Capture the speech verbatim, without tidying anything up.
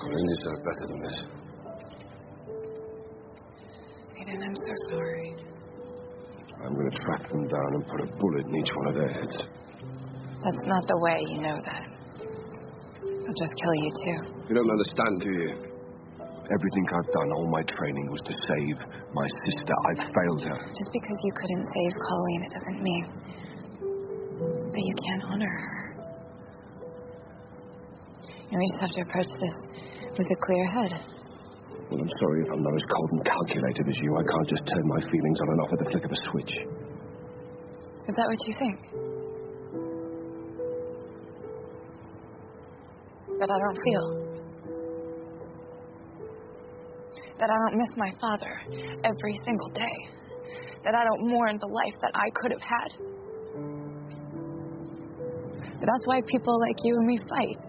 Colin deserved better than this. Aiden, I'm so sorry. I'm going to track them down and put a bullet in each one of their heads. That's not the way, you know that. I'll just kill you too. You don't understand, do you? Everything I've done, all my training was to save my sister. I failed her. Just because you couldn't save Colleen, it doesn't mean that you can't honor her. You know, we just have to approach this with a clear head. Well, I'm sorry if I'm not as cold and calculated as you. I can't just turn my feelings on and off at the flick of a switch. Is that what you think? That I don't feel? That I don't miss my father every single day? That I don't mourn the life that I could have had? But that's why people like you and me fight.